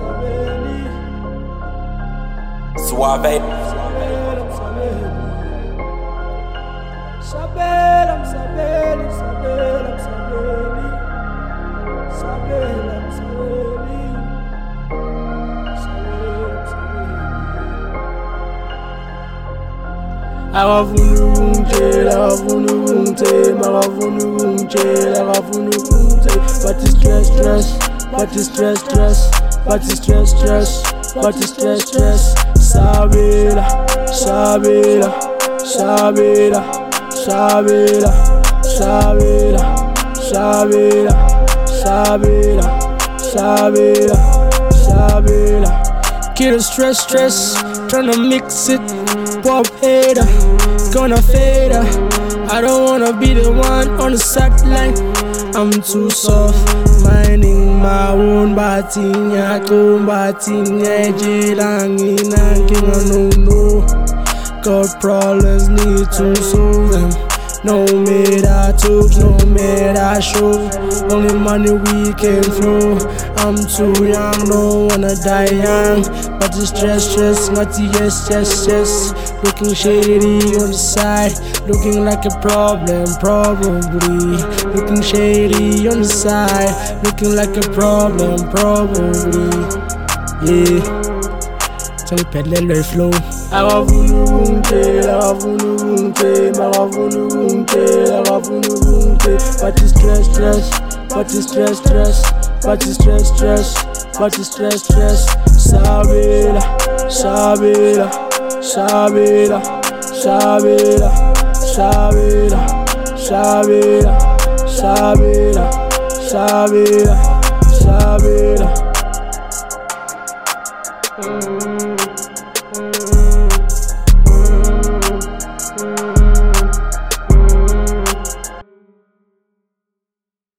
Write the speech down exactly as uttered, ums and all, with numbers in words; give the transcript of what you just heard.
Suave. Sabela, Sabela, Sabela, Sabela, Sabela, Sabela, Akafuna ungitshela, akafuna ungitshela, akafuna ungitshela, akafuna ungitshela. But it's stress, stress, but it's stress, stress, but it's stress, stress, but it's stress, stress. Sabela, Sabela, Sabela, Sabela, Sabela, Sabela, Sabela, Sabela, Sabela. Kill the stress, stress, tryna mix it. Pop hater, gonna fade her. I don't wanna be the one on the sideline. I'm too soft, minding my own batting. I come batting, jelangi nanking. I no no. Got problems, need to solve them. No matter talk, no matter show. Only money we can flow. I'm too young, don't wanna die young. But it's stress, stress, naughty, yes, yes, yes. Looking shady on the side, looking like a problem, probably. Looking shady on the side, looking like a problem, probably. Yeah. So we pedal the flow. Akafuna ungitshela, akafuna ungitshela, akafuna ungitshela, akafuna ungitshela. But it's stress, stress, but it's stress, stress, but it's stress, stress, but it's stress, stress. Sabela, Sabela, Sabela, Sabela, Sabela, Sabela, Sabela, Sabela, Sabela.